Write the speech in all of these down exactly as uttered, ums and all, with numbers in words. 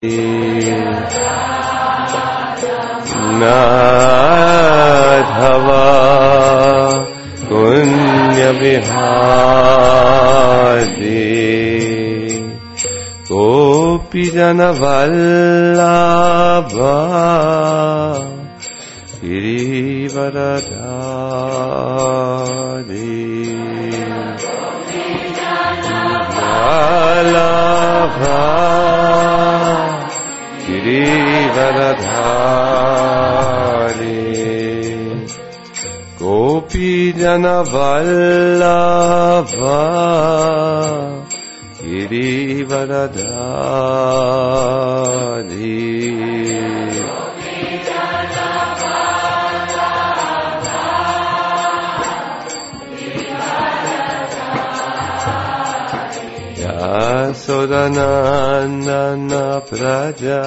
Madhava Punya Vihari Gopi Jana Vallabha Girivaradhari Vallabha Girivaradhari Gopi Jana Vallabha Girivaradhari Yasodanandana Praja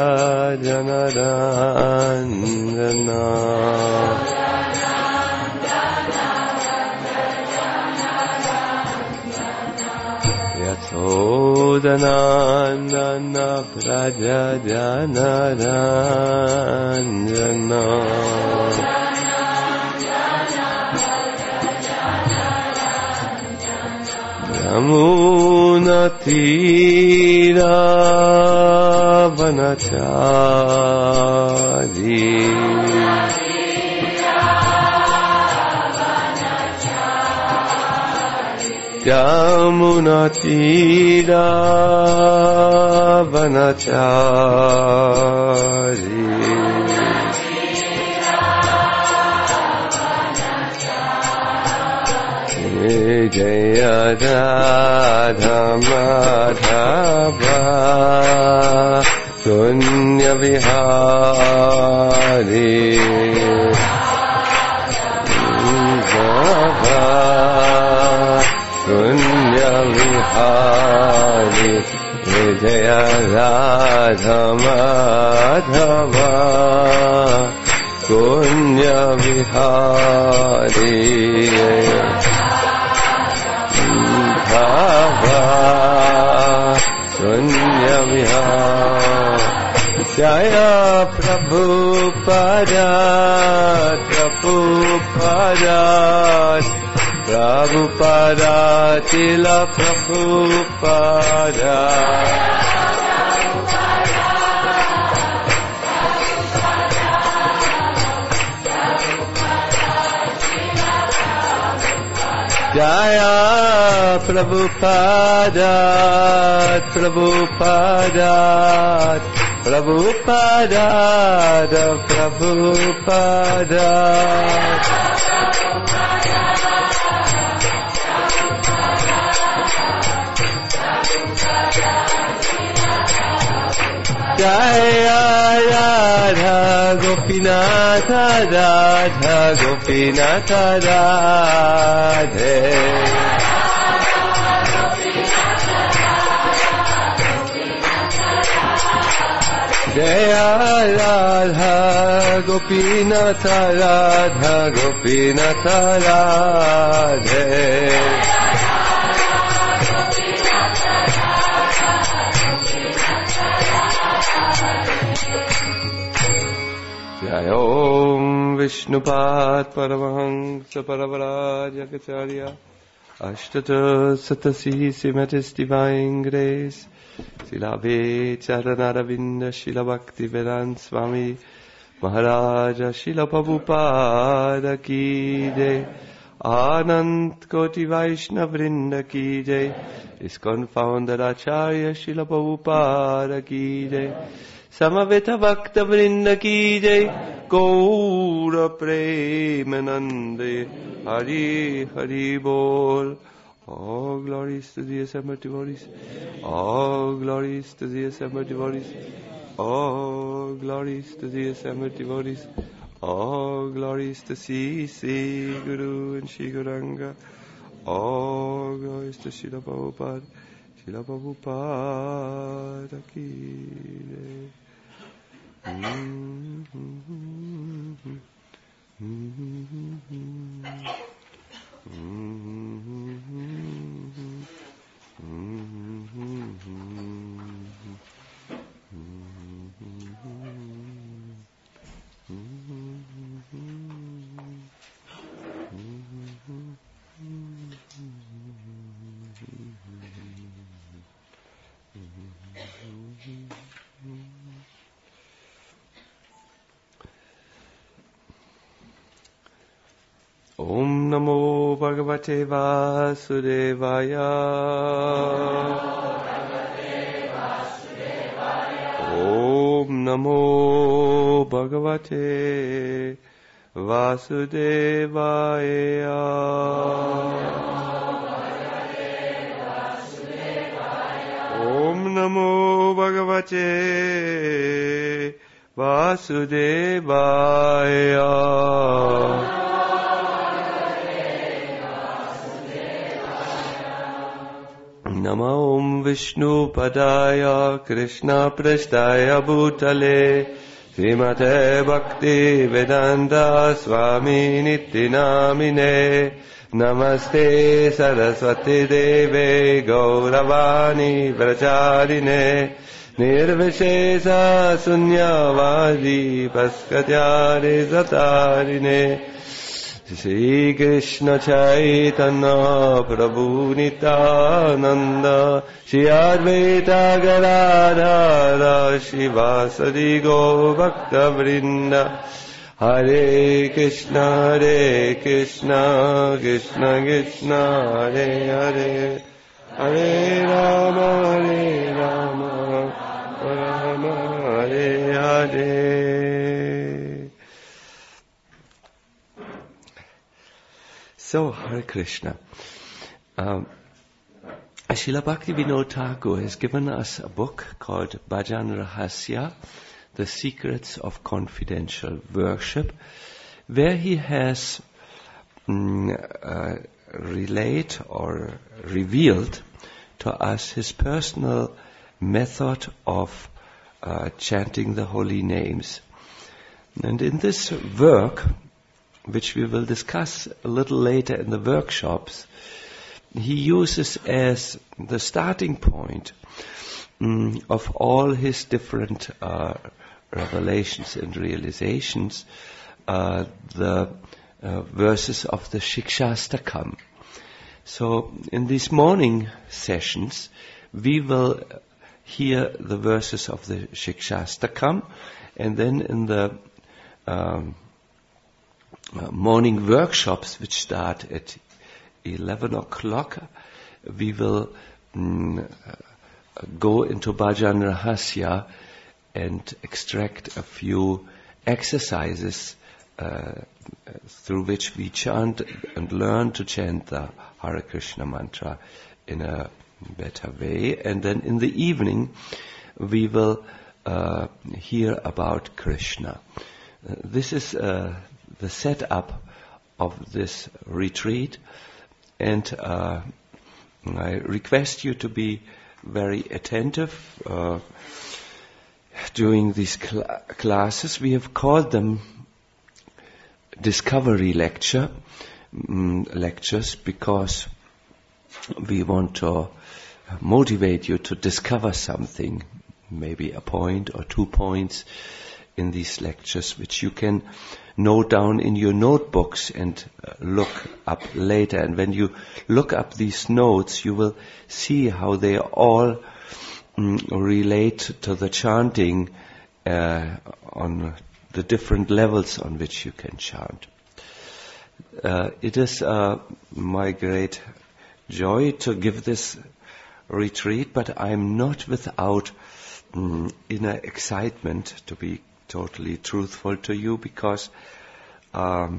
Janarandana Yasodanandana Praja Janarandana Yamuna Tira Vanachari Yamuna Tira Vanachari Jaya Radha Madhava Sunya Vihari Madhava Sunya Vihari Jaya Radha Madhava Sunya Vihari Bhava Sunya Vihari Jaya Prabhupada Prabhupada Prabhupada Tila Prabhupada Jaya Prabhupada Prabhupada Prabhupada Prabhupada Jaya Radha Gopinatha Radha Gopinatha Radhe Jaya Radha Gopinatha Radha Gopinatha Radhe Jai Om Vishnupad Paramahansa Paravarajagacharya Ashtata Satasi Simatis Divine Grace Silave Charanaravinda Shila Bhakti Vedanta Swami Maharaja Shila Prabhupada Ki Jai Anant Koti Vaishnav Vrinda Ki Jai ISKCON Founder Acharya Shila Prabhupada Ki Jai Samaveta Bhakta Vrinda Ki Jai Gaura Premanande Hari Hari Bol. All glories to the assembled devotees. All glories to the assembled devotees. All glories to the assembled devotees. All glories to C C Guru and Shri Gauranga. All glories to Srila Prabhupada. Srila Prabhupada Ki Jai. Mm-hmm. Mm-hmm. Mm-hmm. Mm-hmm. Namo Bhagavate Vasudevaya. Om Namo Bhagavate Vasudevaya. Om Namo Bhagavate Vasudevaya. Namo Om Vishnu Padaya Krishna Prasthaya Bhutale Srimate Bhakti Vedanta Swami Nitti Namine Namaste Saraswati Deve Gauravani Vracharine Nirvishesa Sunyavadi Paskatyare Zatarine Shri Krishna Chaitanya Prabhu Nityananda Shri Advaita Gadadhara Shivasadi Govakta Vrinda Hare Krishna Hare Krishna Krishna Krishna Hare Hare Hare Rama Hare Rama Rama Hare Hare. So, Hare Krishna. Um, Srila Bhaktivinoda Thakur has given us a book called Bhajan Rahasya, The Secrets of Confidential Worship, where he has mm, uh, relayed or revealed to us his personal method of uh, chanting the holy names. And in this work, which we will discuss a little later in the workshops, he uses as the starting point um, of all his different uh, revelations and realizations uh, the uh, verses of the Shikshastakam. So in these morning sessions, we will hear the verses of the Shikshastakam, and then in the um, Uh, morning workshops, which start at eleven o'clock, we will mm, uh, go into Bhajan Rahasya and extract a few exercises uh, through which we chant and learn to chant the Hare Krishna mantra in a better way. And then in the evening, we will uh, hear about Krishna. Uh, this is uh, the setup of this retreat, and uh, I request you to be very attentive uh, during these cl- classes. We have called them discovery lecture um, lectures because we want to motivate you to discover something, maybe a point or two points in these lectures, which you can note down in your notebooks and uh, look up later. And when you look up these notes, you will see how they all um, relate to the chanting uh, on the different levels on which you can chant. Uh, it is uh, my great joy to give this retreat, but I'm not without um, inner excitement, to be totally truthful to you, because um,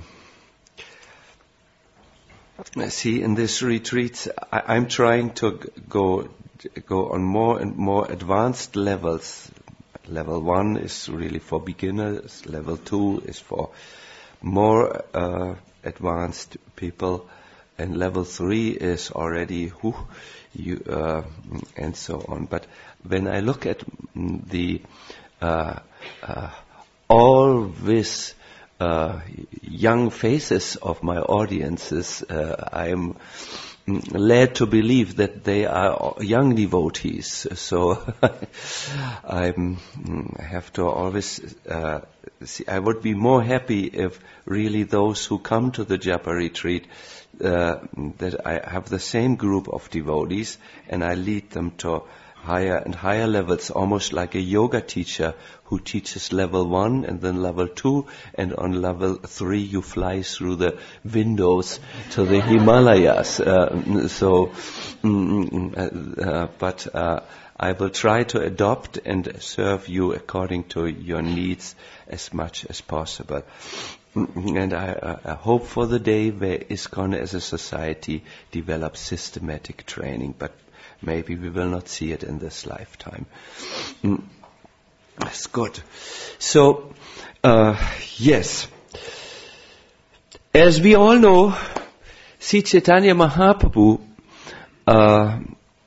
see, in this retreat, I, I'm trying to g- go go on more and more advanced levels. Level one is really for beginners. Level two is for more uh, advanced people, and level three is already who you uh, and so on. But when I look at the uh, uh, all this uh, young faces of my audiences, uh, I am led to believe that they are young devotees. So I have to always uh, see, I would be more happy if really those who come to the Japa retreat, uh, that I have the same group of devotees and I lead them to higher and higher levels, almost like a yoga teacher who teaches level one and then level two, and on level three you fly through the windows to the Himalayas. Uh, so, mm, uh, but uh, I will try to adopt and serve you according to your needs as much as possible. And I, I hope for the day where ISKCON as a society develops systematic training, but maybe we will not see it in this lifetime. Mm. That's good. So, uh, yes. As we all know, Sri Chaitanya Mahaprabhu uh,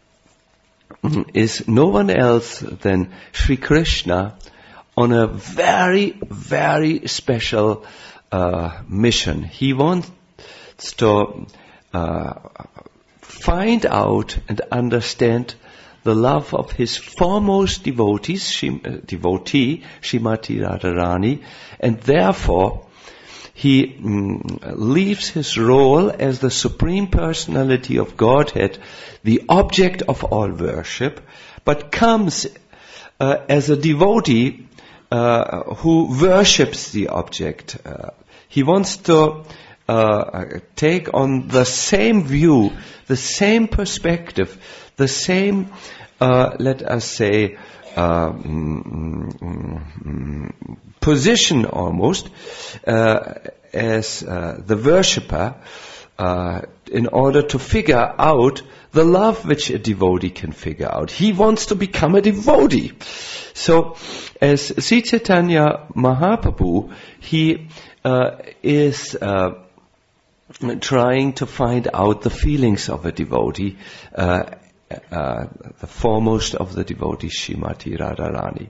is no one else than Sri Krishna on a very, very special uh, mission. He wants to uh, find out and understand the love of his foremost devotees, Shim, uh, devotee, Srimati Radharani, and therefore he mm, leaves his role as the Supreme Personality of Godhead, the object of all worship, but comes uh, as a devotee uh, who worships the object. Uh, he wants to uh, take on the same view, the same perspective, the same, uh, let us say, uh, mm, mm, mm, position almost, uh, as uh, the worshipper, uh, in order to figure out the love which a devotee can figure out. He wants to become a devotee. So, as Sri Chaitanya Mahaprabhu, he uh, is uh, trying to find out the feelings of a devotee, uh, uh, the foremost of the devotees, Srimati Radharani.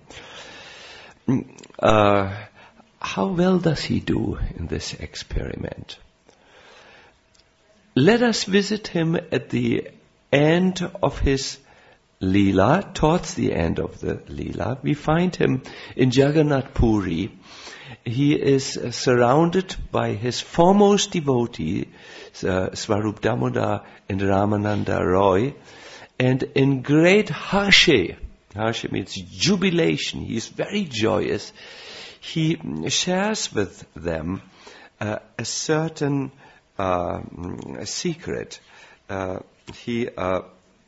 Uh, how well does he do in this experiment? Let us visit him at the end of his Leela, towards the end of the Leela. We find him in Jagannath Puri. He is uh, surrounded by his foremost devotees, uh, Swarup Damodar and Ramananda Roy, and in great harshe, harshe means jubilation, he is very joyous. He shares with them uh, a certain uh, a secret. Uh, he uh,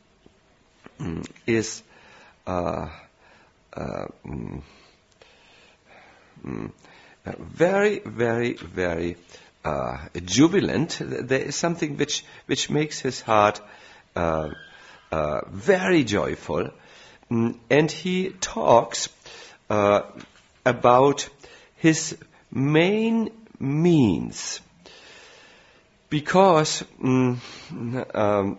is uh, uh, mm, mm, very, very, very uh, jubilant. There is something which which makes his heart uh, uh, very joyful, mm, and he talks uh, about his main means, because mm, um,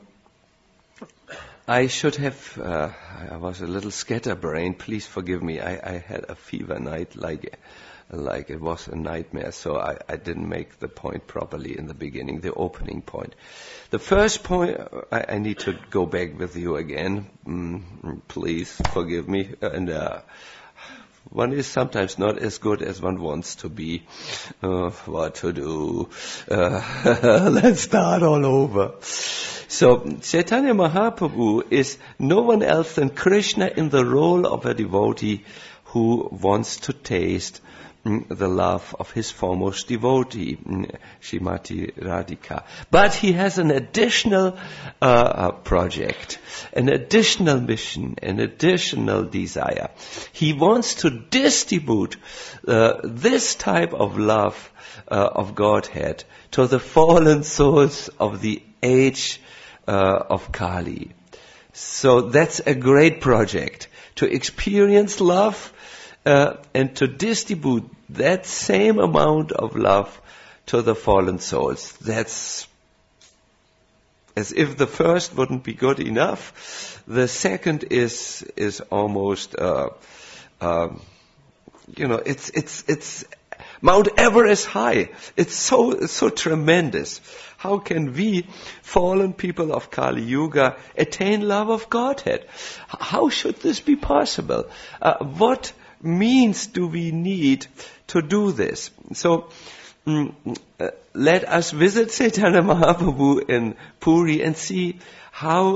I should have, uh, I was a little scatterbrained, please forgive me, I, I had a fever night like like it was a nightmare, so I, I didn't make the point properly in the beginning, the opening point. The first point, I, I need to go back with you again, mm, please forgive me, and uh, one is sometimes not as good as one wants to be. Uh, what to do? Uh, let's start all over. So, Chaitanya Mahaprabhu is no one else than Krishna in the role of a devotee who wants to taste mm, the love of his foremost devotee, mm, Srimati Radhika. But he has an additional uh, project, an additional mission, an additional desire. He wants to distribute uh, this type of love uh, of Godhead to the fallen souls of the age uh, of Kali. So that's a great project, to experience love uh, and to distribute that same amount of love to the fallen souls. That's as if the first wouldn't be good enough. The second is is almost, uh, um, you know, it's it's it's Mount Everest high. It's so it's so tremendous. How can we, fallen people of Kali Yuga, attain love of Godhead? How should this be possible? Uh, what means do we need to do this? So, mm, uh, let us visit Chaitanya Mahaprabhu in Puri and see how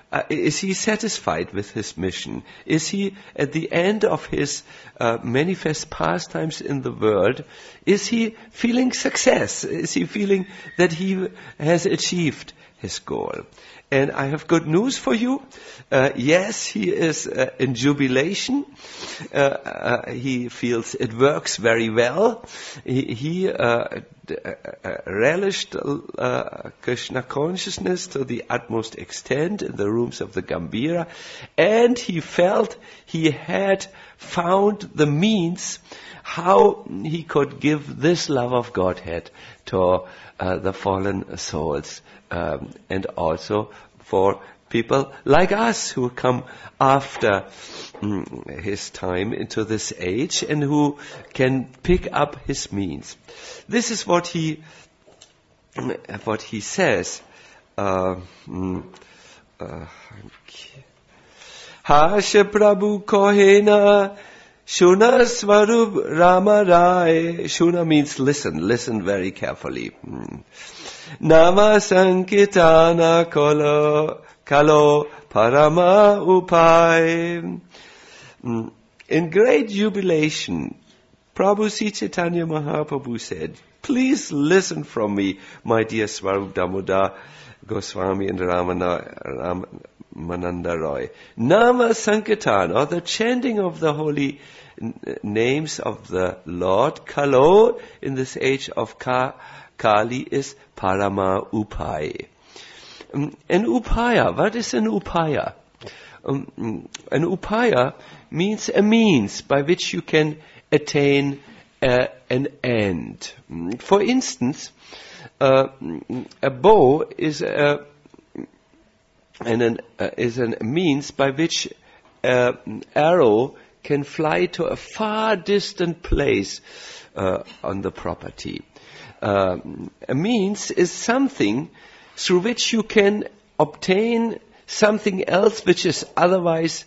uh, is he satisfied with his mission? Is he at the end of his uh, manifest pastimes in the world, is he feeling success? Is he feeling that he has achieved his goal? And I have good news for you. Uh, yes, he is uh, in jubilation. Uh, uh, he feels it works very well. He, he uh, d- uh, relished uh, Krishna consciousness to the utmost extent in the rooms of the Gambhira. And he felt he had found the means how he could give this love of Godhead to uh, the fallen souls. Um, and also for people like us who come after um, his time into this age and who can pick up his means. This is what he what he says. Uh, uh, Hasha Prabhu Kohena Shuna Swarup Rama Rai. Shuna means listen, listen very carefully. Mm. Nama Sankirtana Kalo Kalo Parama Upai. Mm. In great jubilation, Prabhu Sri Chaitanya Mahaprabhu said, please listen from me, my dear Swarup Damodar Goswami and Ramana, Ramananda Roy. Nama Sankirtan, or the chanting of the holy n- names of the Lord, Kalo, in this age of Ka, Kali, is Parama Upai. Um, an Upaya, what is an Upaya? Um, an Upaya means a means by which you can attain uh, an end. For instance, uh, a bow is a and an, uh, is a means by which uh, an arrow can fly to a far distant place uh, on the property. Uh, a means is something through which you can obtain something else which is otherwise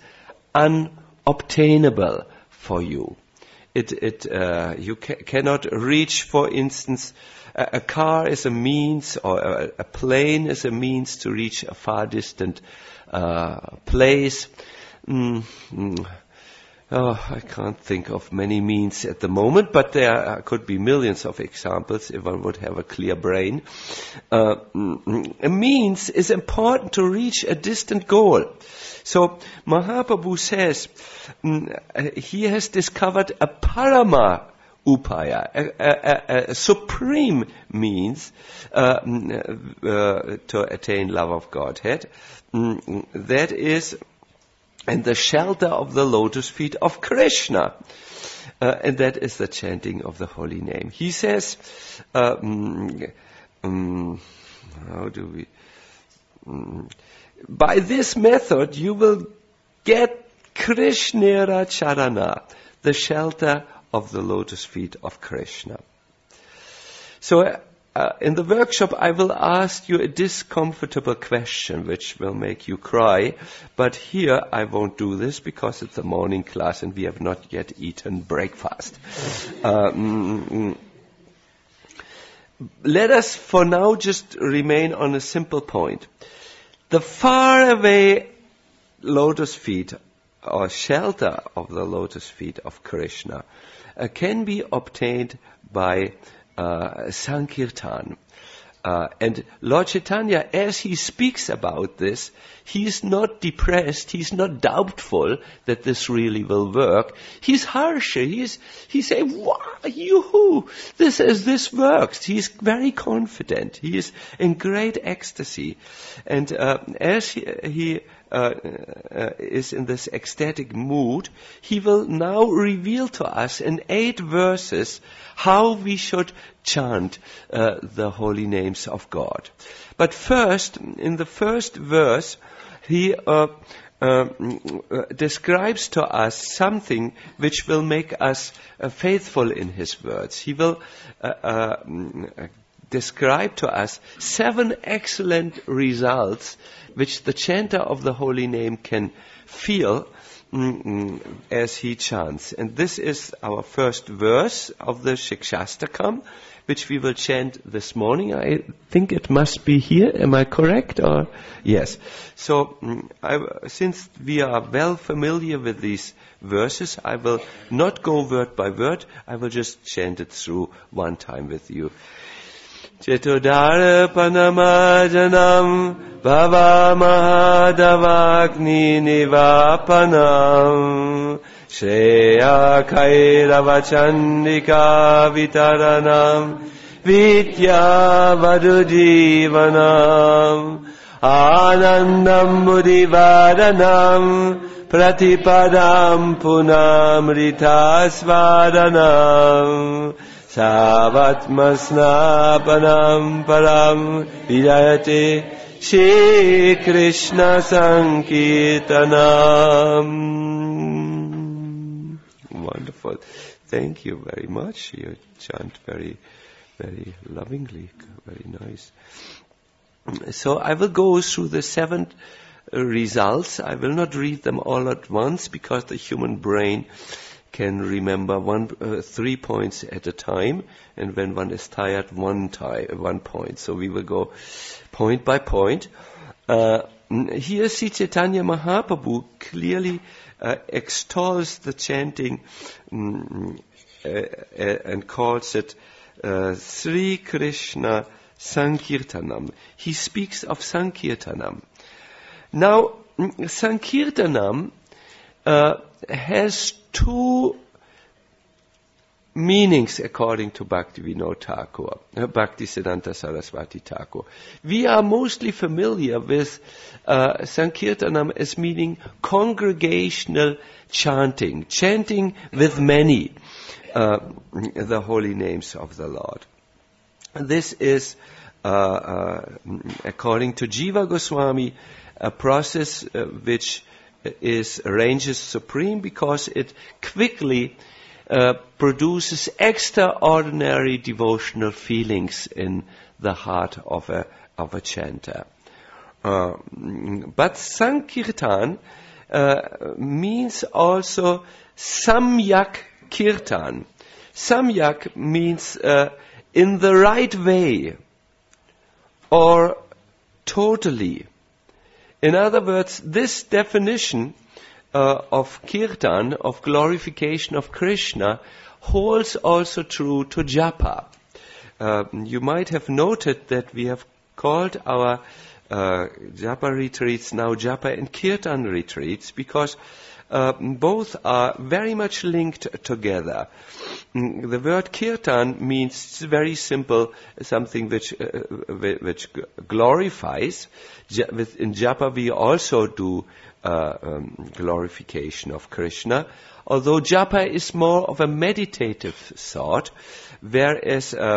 unobtainable for you. It, it, uh, you ca- cannot reach, for instance, a, a car is a means, or a, a plane is a means to reach a far distant uh, place. Mm, mm. Oh, I can't think of many means at the moment, but there uh, could be millions of examples if one would have a clear brain. Uh, mm, a means is important to reach a distant goal. So Mahaprabhu says mm, uh, he has discovered a parama upaya, a, a, a, a supreme means uh, uh, to attain love of Godhead. Mm, that is and the shelter of the lotus feet of Krishna. Uh, and that is the chanting of the holy name. He says, uh, mm, mm, how do we... Mm, by this method you will get Krishnera Charana, the shelter of the lotus feet of Krishna. So, Uh, in the workshop, I will ask you a discomfortable question which will make you cry. But here, I won't do this because it's a morning class and we have not yet eaten breakfast. Uh, mm, mm. Let us, for now, just remain on a simple point. The faraway lotus feet, or shelter of the lotus feet of Krishna, uh, can be obtained by Uh, Sankirtan. Uh, and Lord Chaitanya, as he speaks about this, he's not depressed, he's not doubtful that this really will work. He's harsher, he's, he's saying, wow, yoo-hoo, this is, this works. He's very confident, he is in great ecstasy. And uh, as he, he Uh, uh, is in this ecstatic mood, he will now reveal to us in eight verses how we should chant uh, the holy names of God. But first, in the first verse, he uh, uh, describes to us something which will make us uh, faithful in his words. He will uh, uh, describe to us seven excellent results which the chanter of the holy name can feel mm, as he chants. And this is our first verse of the Shikshastakam, which we will chant this morning. I think it must be here. Am I correct? Or yes. So, I, since we are well familiar with these verses, I will not go word by word. I will just chant it through one time with you. Chetudara panamajanam bhava mahadavagni nivapanam Shreya Kairavachandika Vitaranam Vidya Vadujivanam Anandam Buddhivadanam Pratipadam Punamritasvadanam Savatmasnapanam Param Vidayate Shri Krishna Sankirtanam. Wonderful. Thank you very much. You chant very, very lovingly, very nice. So I will go through the seven results. I will not read them all at once because the human brain can remember one, uh, three points at a time, and when one is tired, one tie, one point. So we will go point by point. Uh, here, Sri Chaitanya Mahaprabhu clearly uh, extols the chanting um, uh, uh, and calls it uh, Sri Krishna Sankirtanam. He speaks of Sankirtanam. Now, Sankirtanam uh, has two meanings according to Bhaktivinoda Thakur, uh, Bhaktisiddhanta Saraswati Thakur. We are mostly familiar with uh, Sankirtanam as meaning congregational chanting, chanting with many uh, the holy names of the Lord. This is, uh, uh, according to Jiva Goswami, a process uh, which is ranges supreme because it quickly uh, produces extraordinary devotional feelings in the heart of a of a chanter. Uh, but Sankirtan uh, means also Samyak Kirtan. Samyak means uh, in the right way or totally. In other words, this definition uh, of kirtan, of glorification of Krishna, holds also true to japa. Uh, you might have noted that we have called our uh, japa retreats now japa and kirtan retreats because uh, both are very much linked together. Mm, the word kirtan means very simple, something which uh, which glorifies. In japa we also do uh, um, glorification of Krishna, although japa is more of a meditative sort, whereas uh,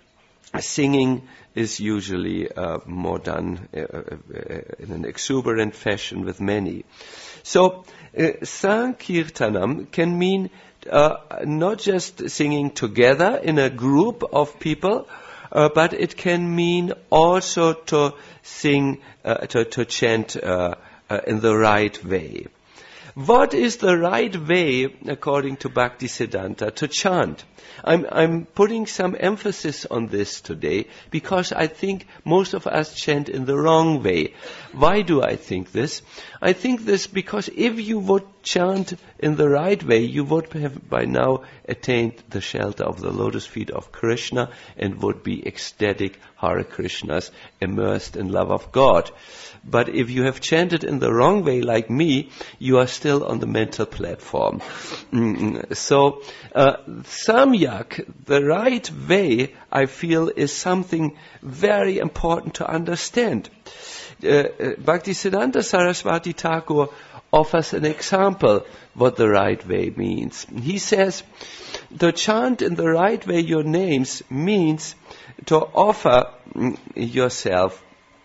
singing is usually uh, more done uh, uh, in an exuberant fashion with many. So, uh, Sankirtanam can mean uh, not just singing together in a group of people, uh, but it can mean also to sing, uh, to, to chant uh, uh, in the right way. What is the right way, according to Bhaktisiddhanta, to chant? I'm, I'm putting some emphasis on this today because I think most of us chant in the wrong way. Why do I think this? I think this because if you would chant in the right way, you would have by now attained the shelter of the lotus feet of Krishna and would be ecstatic Hare Krishnas, immersed in love of God. But if you have chanted in the wrong way, like me, you are still on the mental platform. Mm-hmm. So, uh, Samyak, the right way, I feel, is something very important to understand. Uh, uh, Bhaktisiddhanta Saraswati Thakur offers an example what the right way means. He says, to chant in the right way your names means to offer yourself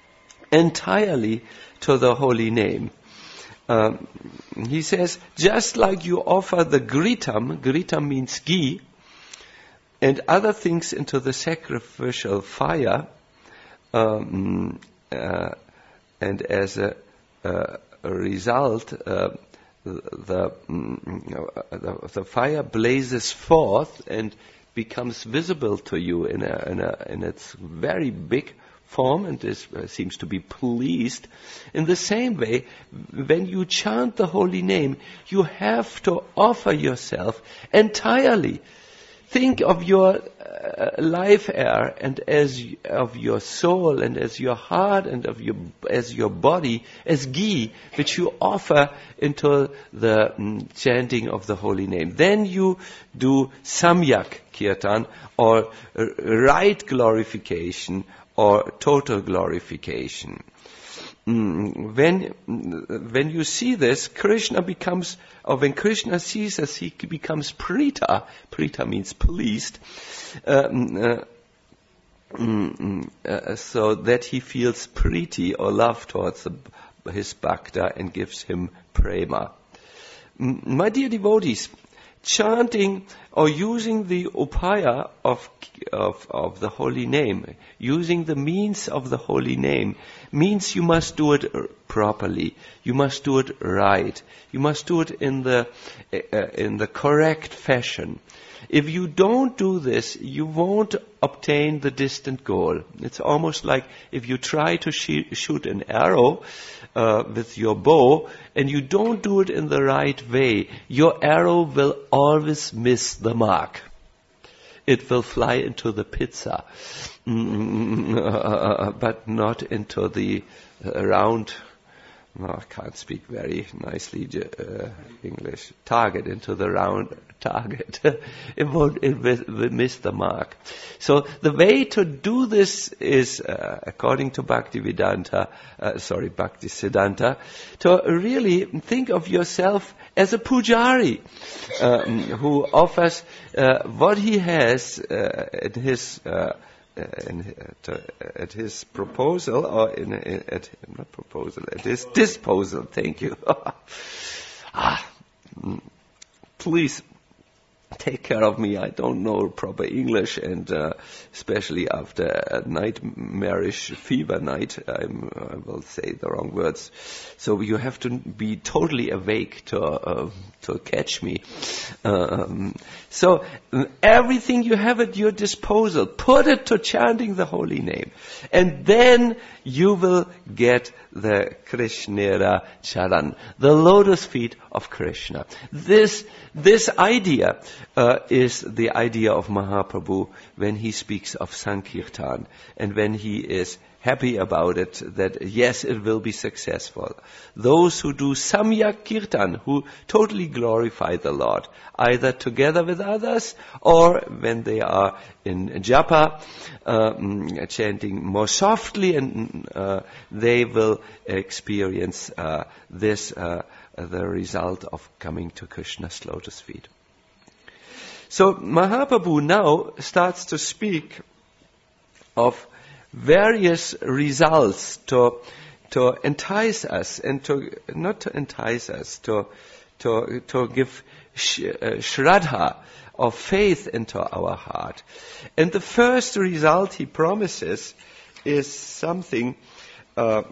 entirely to the holy name. Um, he says, just like you offer the gritam, gritam means ghee, and other things into the sacrificial fire, um, uh, and as a, uh, a result, uh, the, the, the the fire blazes forth and becomes visible to you in a, in a, in its very big form, and is, uh, seems to be pleased. In the same way, when you chant the holy name, you have to offer yourself entirely. Think of your uh, life air and as of your soul and as your heart and of your as your body as ghee, which you offer into the mm, chanting of the holy name. Then you do samyak kirtan, or uh, right glorification, or total glorification. Mm, when when you see this, Krishna becomes, or when Krishna sees us, he becomes prita. Prita means pleased, um, uh, mm, uh, so that he feels priti or love towards the, his bhakta and gives him prema. Mm, my dear devotees, chanting or using the upaya of, of of the holy name, using the means of the holy name, means you must do it properly. You must do it right. You must do it in the uh, in the correct fashion. If you don't do this, you won't obtain the distant goal. It's almost like if you try to sh- shoot an arrow uh, with your bow and you don't do it in the right way, your arrow will always miss the mark. It will fly into the pizza, mm, uh, but not into the uh, round, no, I can't speak very nicely uh, English, target, into the round target. It won't, it will, will miss the mark. So the way to do this is, uh, according to Bhaktivedanta, uh, sorry, Bhaktisiddhanta, to really think of yourself as a pujari, um, who offers uh, what he has uh, at his uh, in, at, uh, at his proposal, or in, in at not proposal, at his disposal. Thank you. ah, please take care of me. I don't know proper English, and uh, especially after a nightmarish fever night, I'm, I will say the wrong words. So you have to be totally awake to uh, to catch me. Um, so everything you have at your disposal, put it to chanting the holy name, and then you will get the Krishnera Charan, the lotus feet of Krishna. This this idea uh, is the idea of Mahaprabhu when he speaks of Sankirtan, and when he is happy about it, that yes, it will be successful. Those who do Samyak Kirtan, who totally glorify the Lord, either together with others or when they are in japa, uh, chanting more softly, and uh, they will experience uh, this, uh, the result of coming to Krishna's lotus feet. So Mahaprabhu now starts to speak of various results to to entice us, and to not to entice us, to to to give sh- uh, shraddha, of faith, into our heart. And the first result he promises is something. Uh,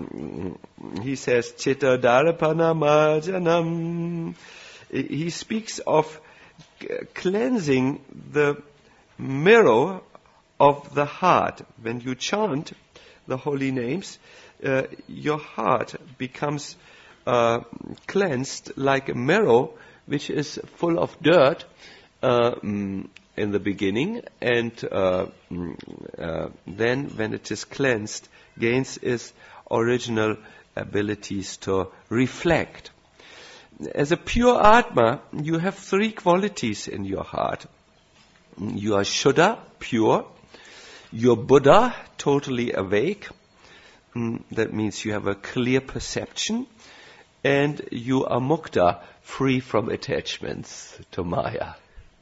he says, "Chitta darpana marjanam." He speaks of cleansing the mirror of the heart. When you chant the holy names, uh, your heart becomes uh, cleansed like a mirror which is full of dirt uh, in the beginning, and uh, uh, then when it is cleansed, gains its original abilities to reflect. As a pure Atma, you have three qualities in your heart. You are Shuddha, pure. You're Buddha, totally awake. That means you have a clear perception. And you are Mukta, free from attachments to Maya.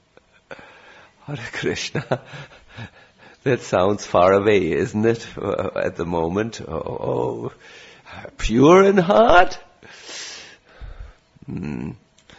Hare Krishna. That sounds far away, isn't it, uh, at the moment? Oh, oh, pure in heart? Hmm.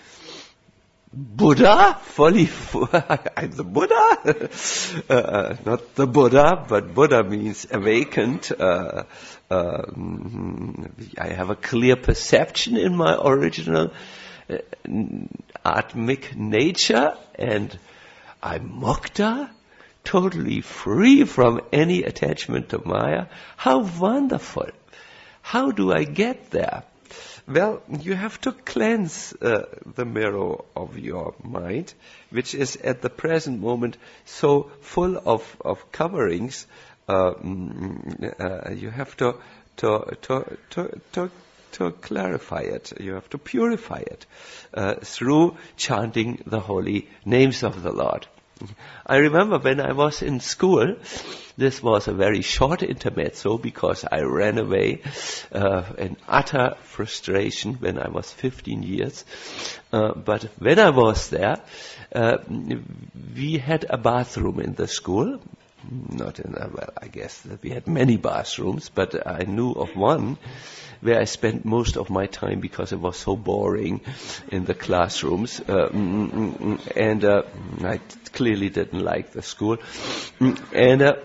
Buddha? Fully, I'm the Buddha? uh, not the Buddha, but Buddha means awakened. Uh, uh, I have a clear perception in my original uh, atmic nature, and I'm mukta, totally free from any attachment to Maya. How wonderful. How do I get there? Well, you have to cleanse uh, the mirror of your mind, which is at the present moment so full of, of coverings. Uh, uh, you have to to, to to to to clarify it. You have to purify it uh, through chanting the holy names of the Lord. I remember when I was in school, this was a very short intermezzo because I ran away uh, in utter frustration when I was fifteen years. Uh, but when I was there, uh, we had a bathroom in the school. Not in a, well, I guess that we had many bathrooms, but I knew of one where I spent most of my time because it was so boring in the classrooms. Uh, and uh, I clearly didn't like the school. And uh,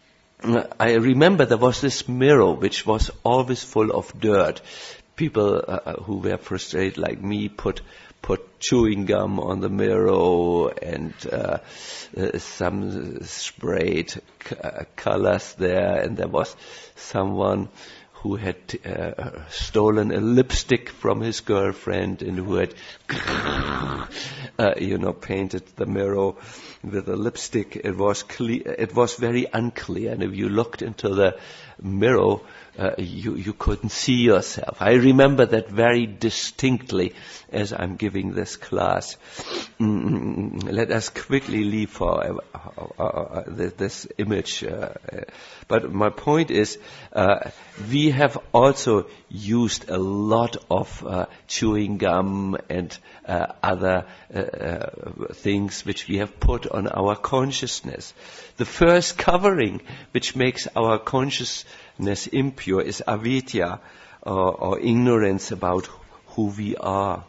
I remember there was this mirror which was always full of dirt. People uh, who were frustrated like me put put chewing gum on the mirror and uh, uh, some sprayed c- uh, colors there, and there was someone who had uh, stolen a lipstick from his girlfriend and who had, uh, you know, painted the mirror with a lipstick. It was clear. It was very unclear, and if you looked into the mirror, uh, you you couldn't see yourself. I remember that very distinctly as I'm giving this class. Mm, let us quickly leave for uh, uh, uh, this image. Uh, but my point is, uh, we have also used a lot of uh, chewing gum and uh, other uh, uh, things which we have put on our consciousness. The first covering which makes our consciousness impure is avidya, or, or ignorance about who we are.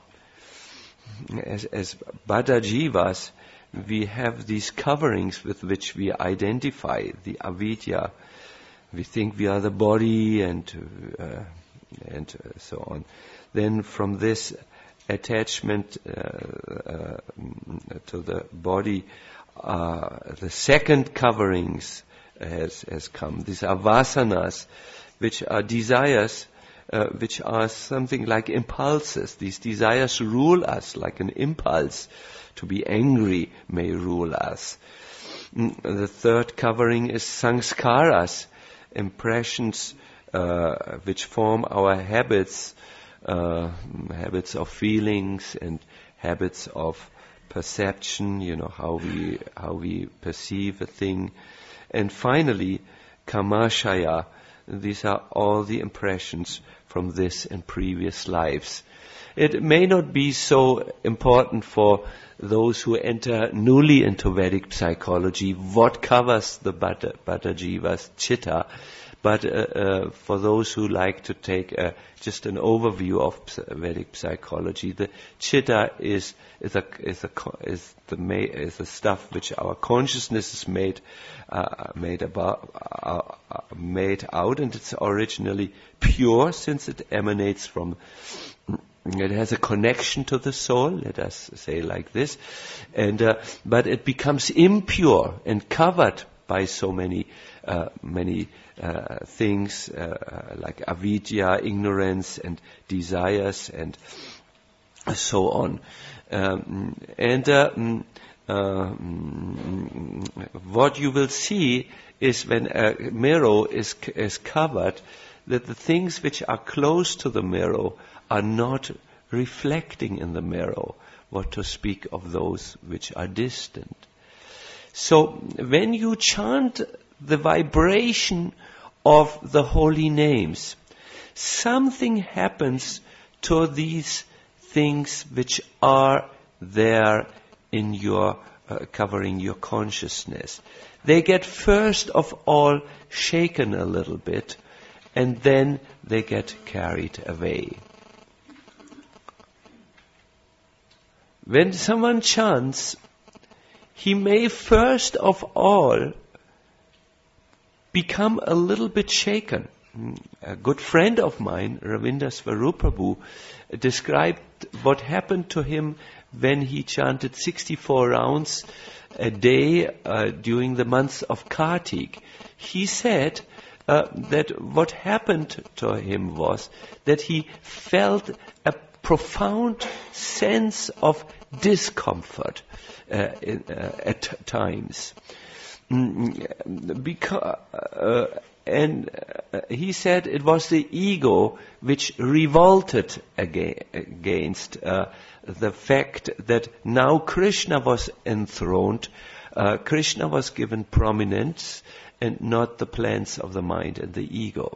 As, as Baddha Jivas, we have these coverings with which we identify the avidya. We think we are the body and uh, and uh, so on. Then from this attachment uh, uh, to the body, uh, the second coverings has has come. These are vasanas, which are desires, uh, which are something like impulses. These desires rule us like an impulse. To be angry may rule us. The third covering is sanskaras, impressions uh, which form our habits, uh, habits of feelings and habits of perception, you know, how we how we perceive a thing. And finally, kamashaya. These are all the impressions from this and previous lives. It may not be so important for those who enter newly into Vedic psychology what covers the Baddha, Baddha Jiva's chitta, but uh, uh, for those who like to take uh, just an overview of Vedic psychology, the chitta is is a is a is the ma- is the stuff which our consciousness is made uh, made about uh, made out, and it's originally pure since it emanates from. It has a connection to the soul, let us say like this, and uh, but it becomes impure and covered by so many uh, many uh, things uh, like avidya, ignorance, and desires, and so on. Um, and uh, uh, what you will see is when a mirror is is covered, that the things which are close to the mirror are not reflecting in the mirror, what to speak of those which are distant. So when you chant the vibration of the holy names, something happens to these things which are there in your, uh, covering your consciousness. They get first of all shaken a little bit, and then they get carried away. When someone chants, he may first of all become a little bit shaken. A good friend of mine, Ravinder Swaruprabhu, described what happened to him when he chanted sixty-four rounds a day uh, during the month of Kartik. He said uh, that what happened to him was that he felt a profound sense of discomfort uh, in, uh, at times. Mm, because, uh, and uh, he said it was the ego which revolted aga- against uh, the fact that now Krishna was enthroned, uh, Krishna was given prominence, and not the plans of the mind and the ego.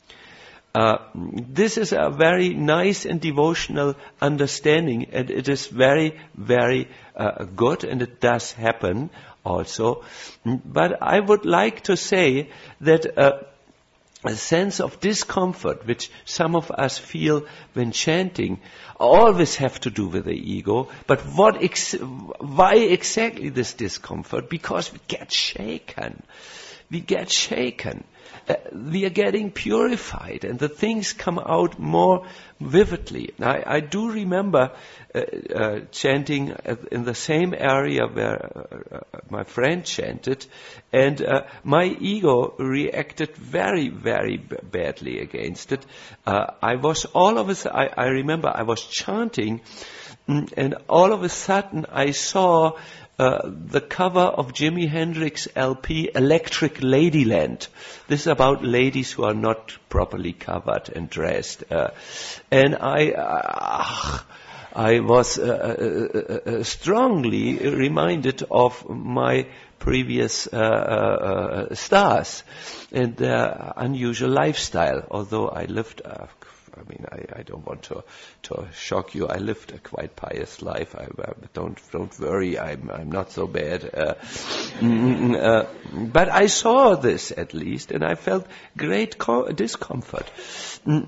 Uh, this is a very nice and devotional understanding, and it is very, very uh, good, and it does happen also. But I would like to say that uh, a sense of discomfort, which some of us feel when chanting, always have to do with the ego. But what? Ex- why exactly this discomfort? Because we get shaken. We get shaken. Uh, we are getting purified, and the things come out more vividly. I, I do remember uh, uh, chanting in the same area where uh, my friend chanted, and uh, my ego reacted very, very b- badly against it. Uh, I was all of a sudden, I, I remember I was chanting, and all of a sudden I saw Uh, the cover of Jimi Hendrix L P, Electric Ladyland. This is about ladies who are not properly covered and dressed. Uh, and I, uh, I was uh, uh, uh, strongly reminded of my previous uh, uh, stars and their unusual lifestyle. Although I lived uh, I mean, I, I don't want to to shock you. I lived a quite pious life. I, uh, don't don't worry. I'm I'm not so bad. Uh, mm, uh, but I saw this at least, and I felt great co- discomfort mm,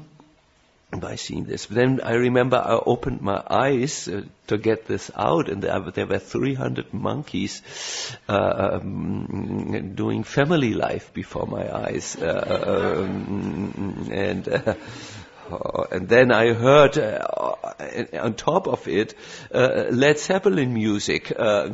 by seeing this. Then I remember I opened my eyes uh, to get this out, and there, there were three hundred monkeys uh, um, doing family life before my eyes, uh, um, and. Uh, Oh, and then I heard, uh, on top of it, uh, Led Zeppelin music. Uh,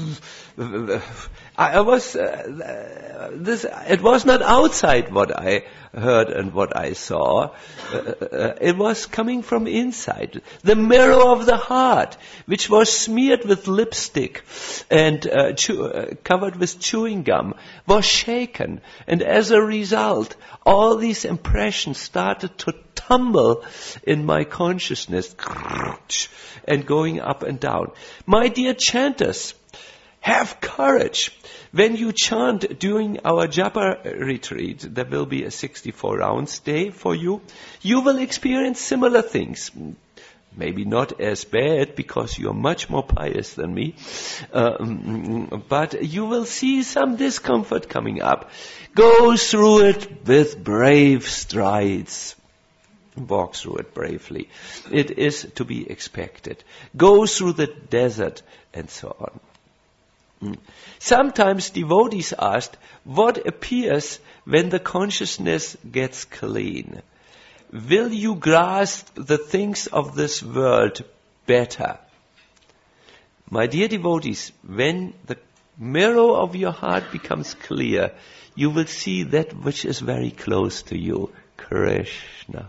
I was, uh, this, it was not outside what I heard and what I saw. Uh, uh, it was coming from inside. The mirror of the heart, which was smeared with lipstick and uh, chew, uh, covered with chewing gum, was shaken. And as a result, all these impressions started to tumble in my consciousness and going up and down. My dear chanters, have courage. When you chant during our Japa retreat, there will be a sixty-four rounds day for you. You will experience similar things. Maybe not as bad because you're much more pious than me. Uh, but you will see some discomfort coming up. Go through it with brave strides. Walk through it bravely. It is to be expected. Go through the desert and so on. Sometimes devotees asked, what appears when the consciousness gets clean? Will you grasp the things of this world better? My dear devotees, when the mirror of your heart becomes clear, you will see that which is very close to you, Krishna.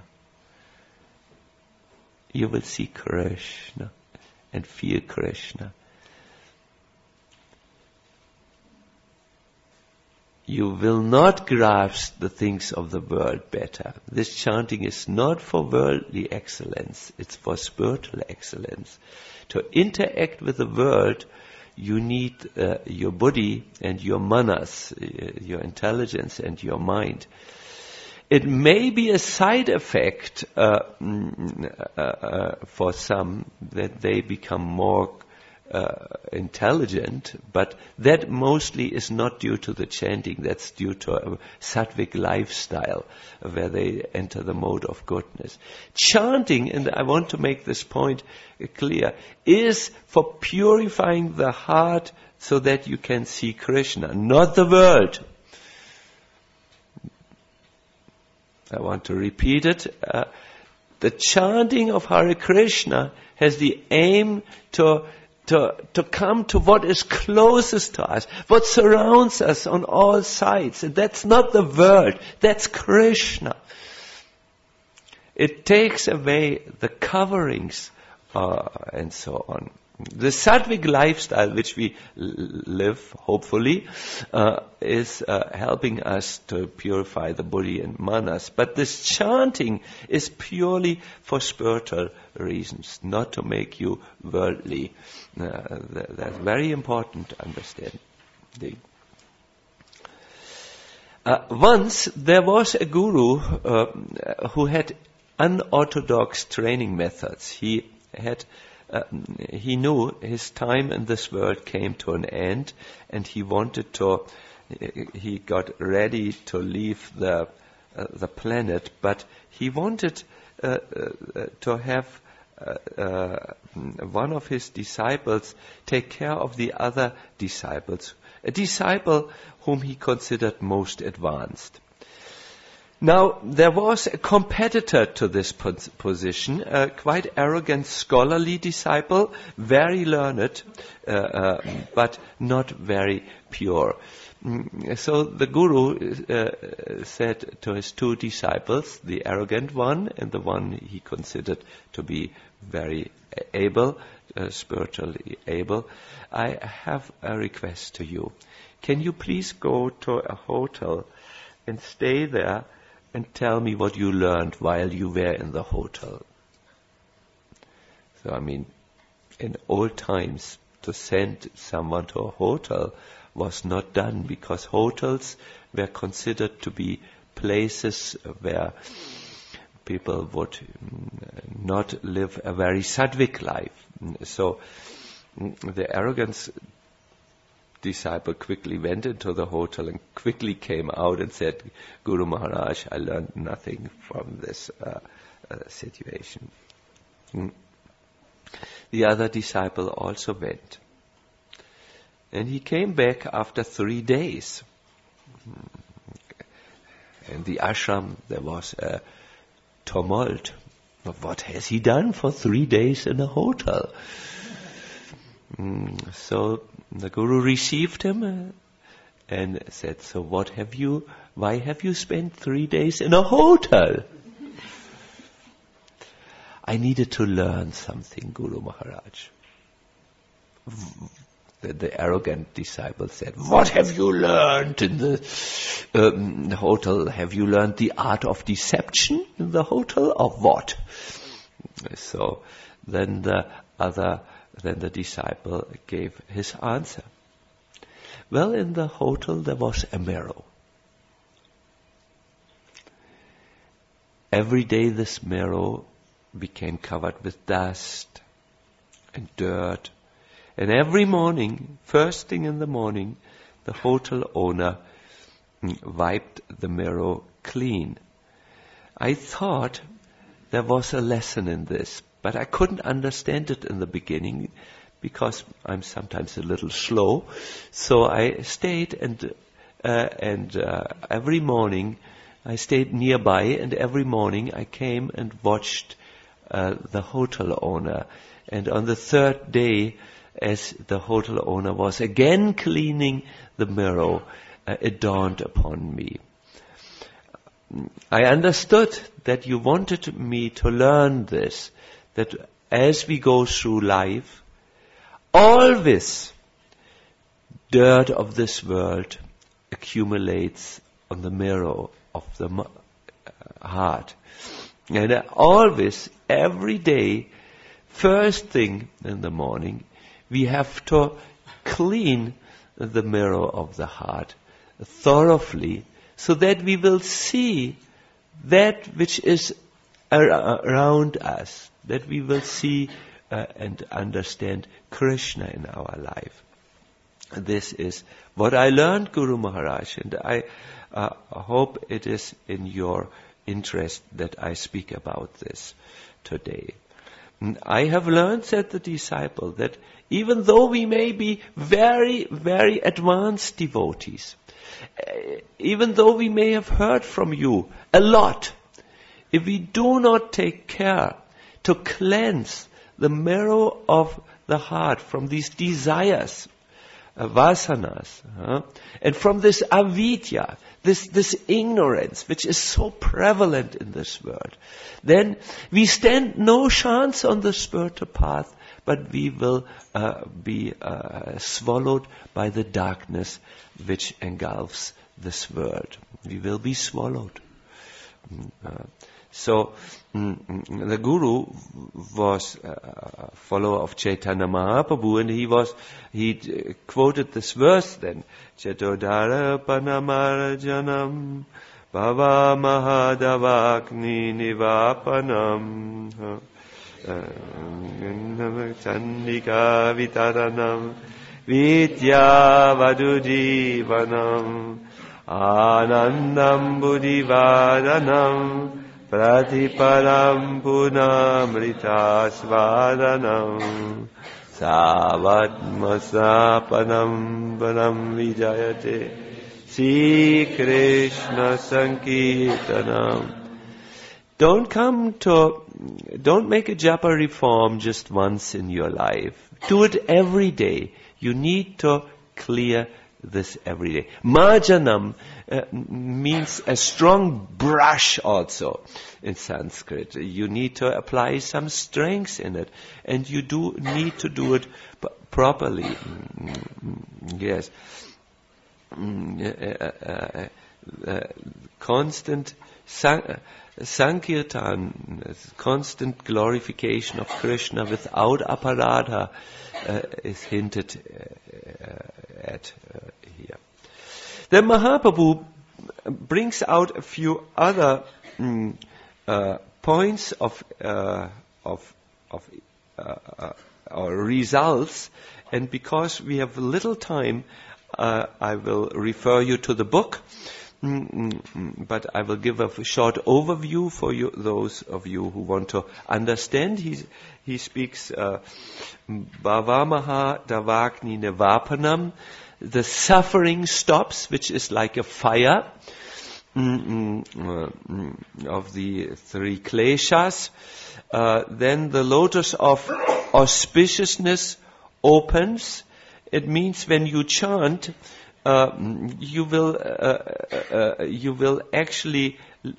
You will see Krishna and feel Krishna. You will not grasp the things of the world better. This chanting is not for worldly excellence, it's for spiritual excellence. To interact with the world, you need uh, your body and your manas, uh, your intelligence and your mind. It may be a side effect uh, uh, uh, for some that they become more uh, intelligent, but that mostly is not due to the chanting. That's due to a sattvic lifestyle where they enter the mode of goodness. Chanting, and I want to make this point clear, is for purifying the heart so that you can see Krishna, not the world. I want to repeat it. Uh, the chanting of Hare Krishna has the aim to to, to come to what is closest to us, what surrounds us on all sides. And that's not the world, that's Krishna. It takes away the coverings uh, and so on. The sattvic lifestyle which we l- live, hopefully, uh, is uh, helping us to purify the buddhi and manas. But this chanting is purely for spiritual reasons, not to make you worldly. Uh, that, that's very important to understand. The, uh, once there was a guru uh, who had unorthodox training methods. He had Uh, he knew his time in this world came to an end, and he wanted to, he got ready to leave the uh, the planet, but he wanted uh, uh, to have uh, uh, one of his disciples take care of the other disciples, a disciple whom he considered most advanced. Now, there was a competitor to this pos- position, a quite arrogant scholarly disciple, very learned, uh, uh, but not very pure. Mm, so the guru uh, said to his two disciples, the arrogant one and the one he considered to be very able, uh, spiritually able, I have a request to you. Can you please go to a hotel and stay there and tell me what you learned while you were in the hotel? So, I mean, in old times, to send someone to a hotel was not done, because hotels were considered to be places where people would not live a very sattvic life. So, the arrogance disciple quickly went into the hotel and quickly came out and said, Guru Maharaj, I learned nothing from this uh, uh, situation. Mm. The other disciple also went. And he came back after three days. In the ashram there was a tumult. What has he done for three days in a hotel? Mm, so the Guru received him uh, and said, so what have you, why have you spent three days in a hotel? I needed to learn something, Guru Maharaj. The, the arrogant disciple said, what have you learned in the um, hotel? Have you learned the art of deception in the hotel, or what? So then the other Then the disciple gave his answer. Well, in the hotel there was a mirror. Every day this mirror became covered with dust and dirt. And every morning, first thing in the morning, the hotel owner wiped the mirror clean. I thought there was a lesson in this, but I couldn't understand it in the beginning because I'm sometimes a little slow. So I stayed and uh, and uh, every morning I stayed nearby, and every morning I came and watched uh, the hotel owner. And on the third day, as the hotel owner was again cleaning the mirror, uh, it dawned upon me. I understood that you wanted me to learn this, that as we go through life, always dirt of this world accumulates on the mirror of the heart. And always, every day, first thing in the morning, we have to clean the mirror of the heart thoroughly, so that we will see that which is ar- around us, that we will see uh, and understand Krishna in our life. This is what I learned, Guru Maharaj, and I uh, hope it is in your interest that I speak about this today. I have learned, said the disciple, that even though we may be very, very advanced devotees, even though we may have heard from you a lot, if we do not take care to cleanse the mirror of the heart from these desires, uh, vasanas, uh, and from this avidya, this, this ignorance which is so prevalent in this world, then we stand no chance on the spiritual path, but we will uh, be uh, swallowed by the darkness which engulfs this world. We will be swallowed. Uh, so mm, the Guru was a follower of Chaitanya Mahaprabhu, and he was he uh, quoted this verse then: Chetodara panamarajanam bhava mahadavakni nivapanam chandika vitaranam vidya vadujivanam Anandam buddhivadanam pratiparam punamritasvadanam savatmasapanam vanam vijayate Sri Krishna Sankirtanam. Don't come to, don't make a japa reform just once in your life. Do it every day. You need to clear this every day. Marjanam uh, means a strong brush also in Sanskrit. You need to apply some strength in it, and you do need to do it p- properly. Mm, yes. Mm, uh, uh, uh, constant san- Sankirtan, constant glorification of Krishna without aparadha uh, is hinted uh, at uh, here. Then Mahaprabhu brings out a few other mm, uh, points of uh, of of uh, uh, or results, and because we have little time, uh, I will refer you to the book. Mm-mm, but I will give a short overview for you, those of you who want to understand. He, he speaks uh, Bhavamaha Davakni Nevapanam. The suffering stops, which is like a fire mm-mm, uh, of the three kleshas. Uh, then the lotus of auspiciousness opens. It means when you chant, Uh, you will uh, uh, you will actually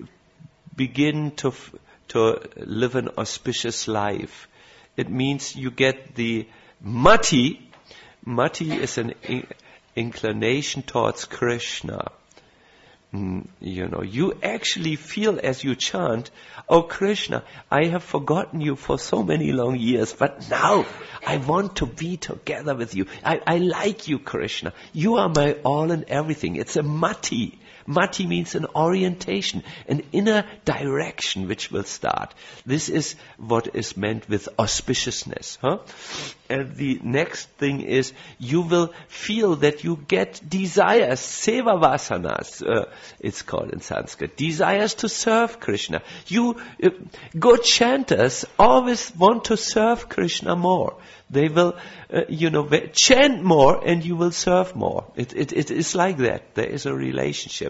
begin to f- to live an auspicious life. It means you get the mati. Mati is an in- inclination towards Krishna. Mm, you know, you actually feel as you chant, "Oh Krishna, I have forgotten you for so many long years, but now I want to be together with you. I, I like you, Krishna. You are my all and everything." It's a mati. Mati means an orientation, an inner direction which will start. This is what is meant with auspiciousness. Huh? And the next thing is you will feel that you get desires, seva vasanas, uh, it's called in Sanskrit, desires to serve Krishna. You, uh, good chanters always want to serve Krishna more. They will, uh, you know, chant more and you will serve more. It, it, it is like that. There is a relationship.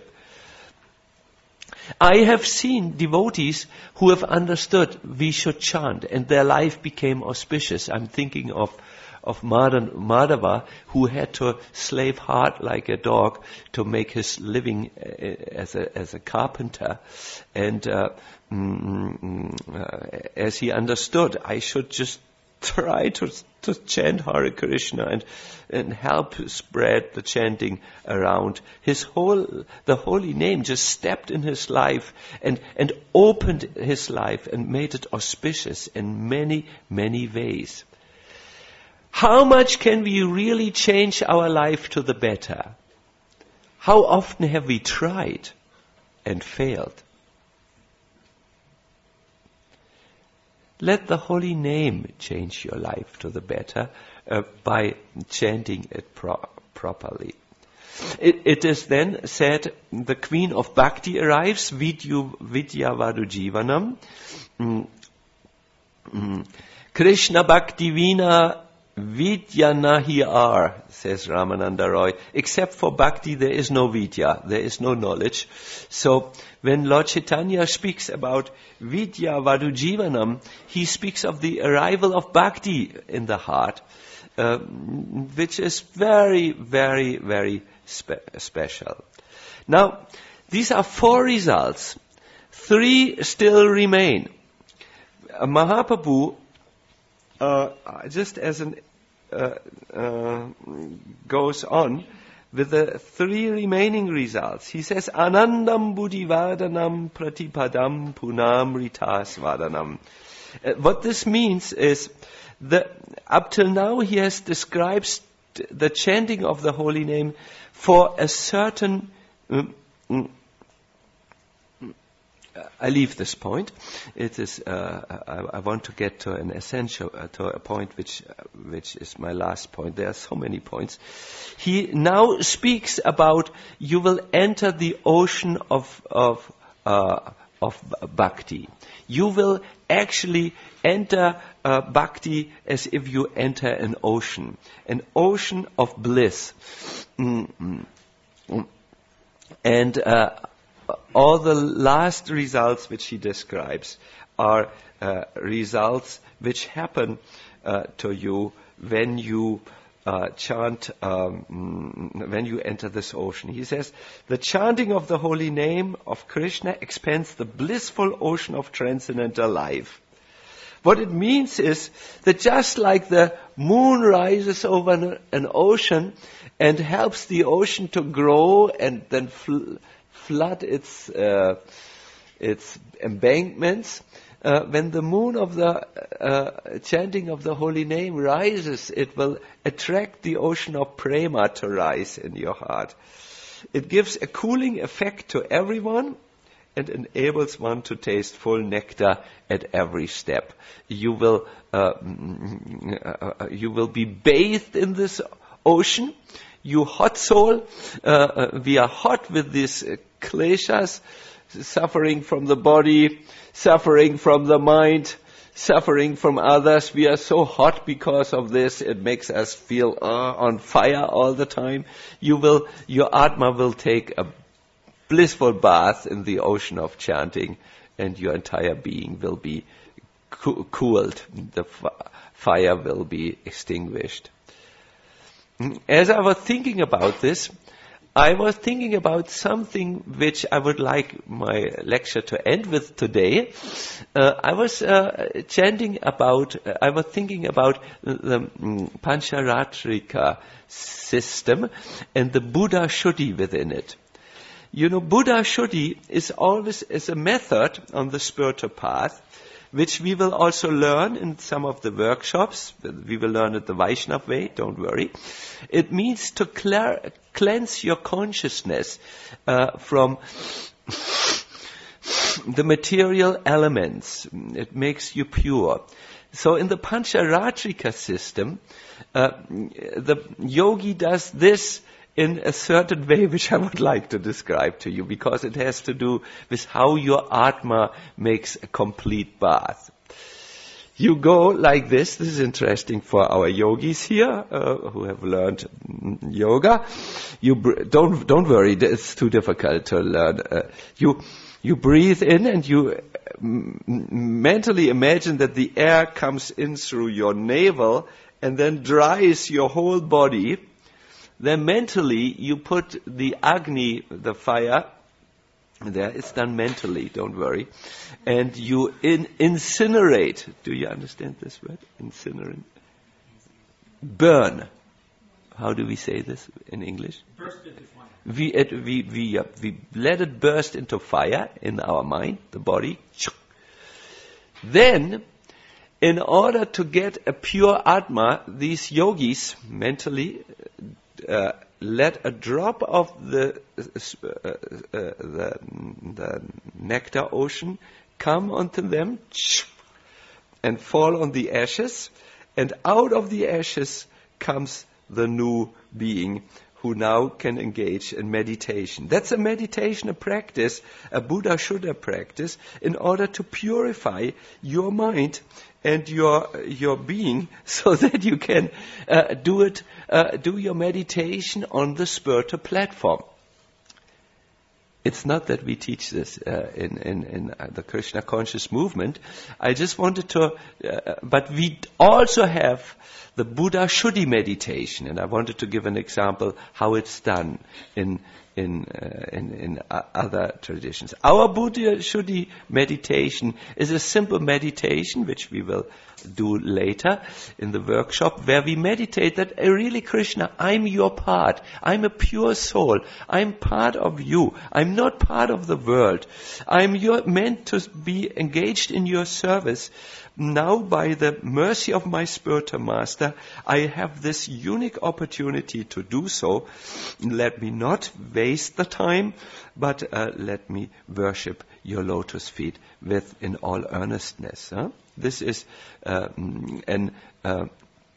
I have seen devotees who have understood we should chant and their life became auspicious. I'm thinking of of Madhava, who had to slave hard like a dog to make his living as a as a carpenter. And uh, mm, uh, as he understood, I should just try to to chant Hare Krishna and and help spread the chanting around. His whole the holy name just stepped in his life and and opened his life and made it auspicious in many many ways. How much can we really change our life to the better? How often have we tried and failed? Let the holy name change your life to the better uh, by chanting it pro- properly. It, it is then said, the queen of bhakti arrives, Vidyu, Vidya Vadujivanam. Mm, mm. Krishna Bhakti Vina Vidya nahi ar, says Ramananda Roy. Except for bhakti, there is no vidya, there is no knowledge. So, when Lord Chaitanya speaks about vidya vadujivanam, he speaks of the arrival of bhakti in the heart, uh, which is very, very, very spe- special. Now, these are four results. Three still remain. Uh, Mahaprabhu, uh, just as an uh, uh, goes on with the three remaining results, he says, Anandam buddhivadanam pratipadam punamritas vadanam. Uh, what this means is that up till now he has described st- the chanting of the holy name for a certain um, um, I leave this point. It is. Uh, I, I want to get to an essential, uh, to a point which, uh, which is my last point. There are so many points. He now speaks about you will enter the ocean of of uh, of bhakti. You will actually enter uh, bhakti as if you enter an ocean, an ocean of bliss, mm-hmm. and. Uh, All the last results which he describes are uh, results which happen uh, to you when you uh, chant, um, when you enter this ocean. He says, the chanting of the holy name of Krishna expands the blissful ocean of transcendental life. What it means is that just like the moon rises over an, an ocean and helps the ocean to grow and then fl- flood its uh, its embankments. Uh, when the moon of the uh, chanting of the holy name rises, it will attract the ocean of prema to rise in your heart. It gives a cooling effect to everyone and enables one to taste full nectar at every step. You will uh, uh, you will be bathed in this ocean. You hot soul, uh, uh, we are hot with these uh, kleshas, suffering from the body, suffering from the mind, suffering from others. We are so hot because of this. It makes us feel uh, on fire all the time. You will, your Atma will take a blissful bath in the ocean of chanting, and your entire being will be co- cooled. The f- fire will be extinguished. As I was thinking about this, I was thinking about something which I would like my lecture to end with today. Uh, I was uh, chanting about, uh, I was thinking about the um, Pancharatrika system and the Buddha Shuddhi within it. You know, Buddha Shuddhi is always is a method on the spiritual path, which we will also learn in some of the workshops. We will learn it the Vaishnava way, don't worry. It means to clar- cleanse your consciousness uh, from the material elements. It makes you pure. So in the Pancharatrika system, uh, the yogi does this in a certain way which I would like to describe to you, because it has to do with how your Atma makes a complete bath. You go like this. This is interesting for our yogis here uh, who have learned yoga. You br- don't don't worry, it's too difficult to learn. Uh, you you breathe in and you m- mentally imagine that the air comes in through your navel and then dries your whole body. Then mentally you put the Agni, the fire, there. It's done mentally, don't worry. And you in, incinerate. Do you understand this word? Incinerate. Burn. How do we say this in English? Burst into fire. We, it, we, we, uh, we let it burst into fire in our mind, the body. Then, in order to get a pure Atma, these yogis mentally uh, let a drop of the, uh, uh, the, the nectar ocean come onto them and fall on the ashes, and out of the ashes comes the new being who now can engage in meditation. That's a meditation, a practice, a Buddha Shuddha practice, in order to purify your mind and your your being, so that you can uh, do it, uh, do your meditation on the Spirta platform. It's not that we teach this uh, in, in, in the Krishna conscious movement. I just wanted to, uh, but we also have the Buddha Shuddhi meditation, and I wanted to give an example how it's done in in uh, in, in uh, other traditions. Our Buddha Shuddhi meditation is a simple meditation, which we will do later in the workshop, where we meditate that uh, really, Krishna, I'm your part. I'm a pure soul. I'm part of you. I'm not part of the world. I'm your, meant to be engaged in your service. Now, by the mercy of my spiritual master, I have this unique opportunity to do so. Let me not waste the time, but uh, let me worship your lotus feet with in all earnestness. Huh? This is uh, an. Uh,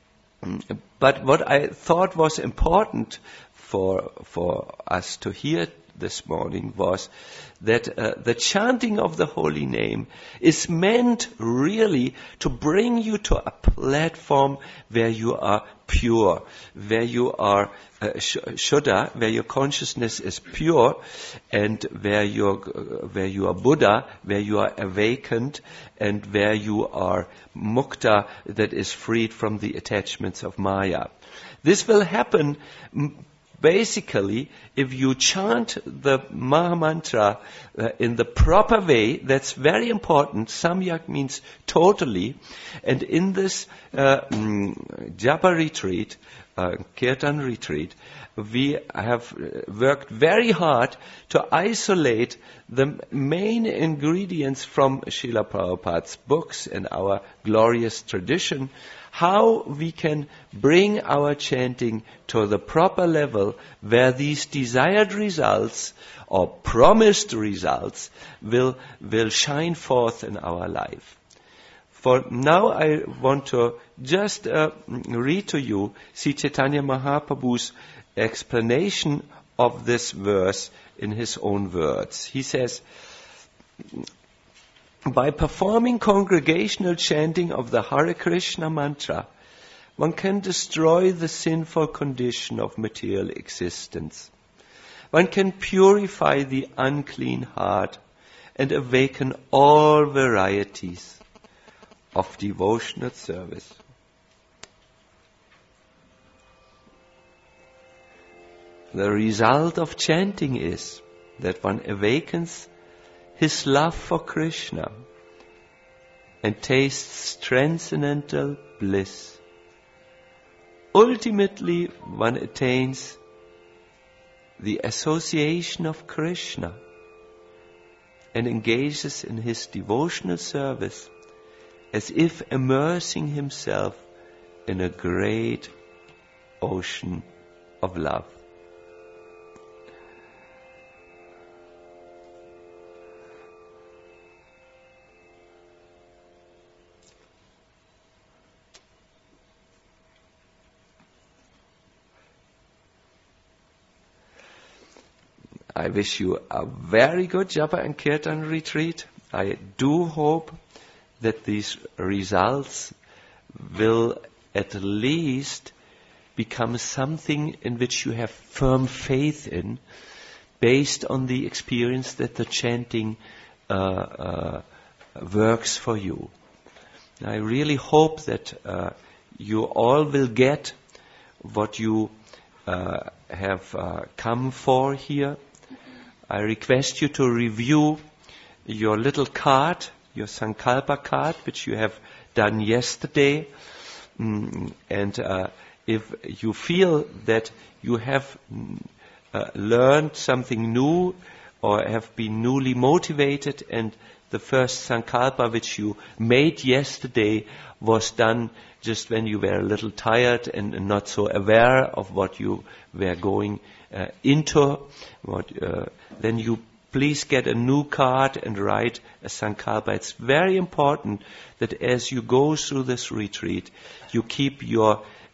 but what I thought was important for for us to hear this morning was that uh, the chanting of the holy name is meant really to bring you to a platform where you are pure, where you are uh, sh- Shuddha, where your consciousness is pure, and where you're, uh, where you are Buddha, where you are awakened, and where you are Mukta, that is freed from the attachments of Maya. This will happen m- Basically, if you chant the Maha Mantra uh, in the proper way, that's very important. Samyak means totally. And in this uh, mm, Japa retreat, uh, Kirtan retreat, we have worked very hard to isolate the main ingredients from Srila Prabhupada's books and our glorious tradition, how we can bring our chanting to the proper level where these desired results or promised results will, will shine forth in our life. For now I want to just uh, read to you Sri Chaitanya Mahaprabhu's explanation of this verse in his own words. He says, by performing congregational chanting of the Hare Krishna mantra, one can destroy the sinful condition of material existence. One can purify the unclean heart and awaken all varieties of devotional service. The result of chanting is that one awakens his love for Krishna and tastes transcendental bliss. Ultimately, one attains the association of Krishna and engages in his devotional service as if immersing himself in a great ocean of love. I wish you a very good Japa and Kirtan retreat. I do hope that these results will at least become something in which you have firm faith in, based on the experience that the chanting uh, uh, works for you. I really hope that uh, you all will get what you uh, have uh, come for here. I request you to review your little card, your Sankalpa card, which you have done yesterday. Mm, and uh, if you feel that you have uh, learned something new or have been newly motivated, and the first Sankalpa which you made yesterday was done just when you were a little tired and not so aware of what you were going uh, into, what, uh, then you please get a new card and write a Sankalpa. It's very important that as you go through this retreat, you keep your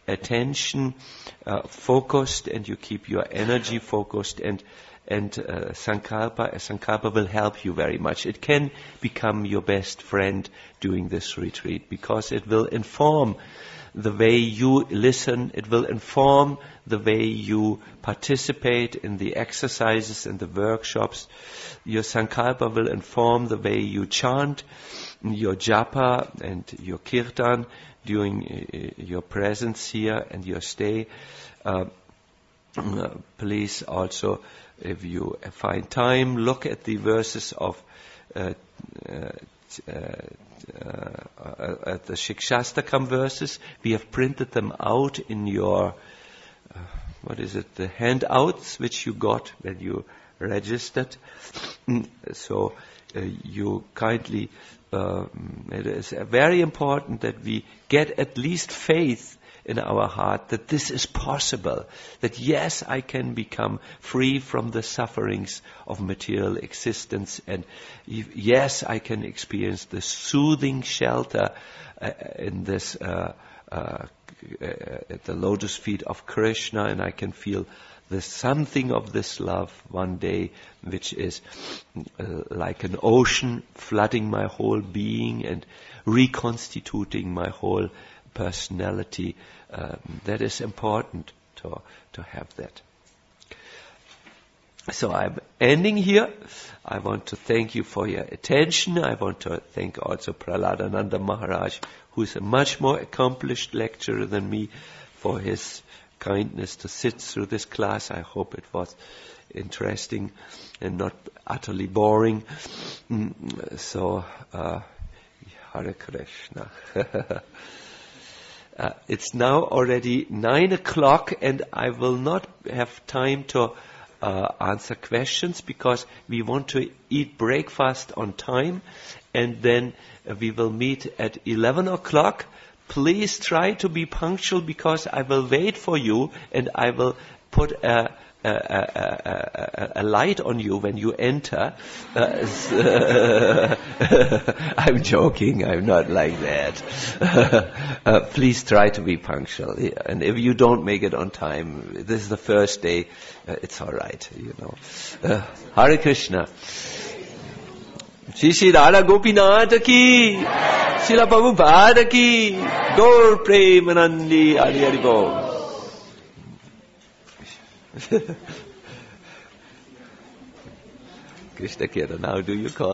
attention uh, focused, and you keep your energy focused, and and uh, Sankalpa, Sankalpa will help you very much. It can become your best friend during this retreat, because it will inform the way you listen, it will inform the way you participate in the exercises and the workshops. Your Sankalpa will inform the way you chant, your japa and your kirtan during uh, your presence here and your stay. Uh, uh, please also, if you find time, look at the verses of uh, uh, uh, uh, at the Shikshastakam verses. We have printed them out in your, uh, what is it, the handouts which you got when you registered. So uh, you kindly, uh, it is very important that we get at least faith in our heart that this is possible, that yes, I can become free from the sufferings of material existence, and yes, I can experience the soothing shelter uh, in this uh, uh, at the lotus feet of Krishna, and I can feel the something of this love one day, which is uh, like an ocean flooding my whole being and reconstituting my whole personality. Uh, that is important to to have that. So I'm ending here. I want to thank you for your attention. I want to thank also Praladananda Maharaj, who is a much more accomplished lecturer than me, for his kindness to sit through this class. I hope it was interesting and not utterly boring. Mm, so, uh, Hare Krishna. Uh, it's now already nine o'clock, and I will not have time to uh, answer questions, because we want to eat breakfast on time, and then uh, we will meet at eleven o'clock. Please try to be punctual, because I will wait for you, and I will put a A, a, a, a light on you when you enter. Uh, I'm joking, I'm not like that. uh, please try to be punctual. And if you don't make it on time, this is the first day, uh, it's alright, you know. Uh, Hare Krishna. Shri Shri Radha Gopinath ki, Srila Prabhupada ki, Gaur Premanandi, Hari Hari Bol. Krishna Kirtan, now do you call?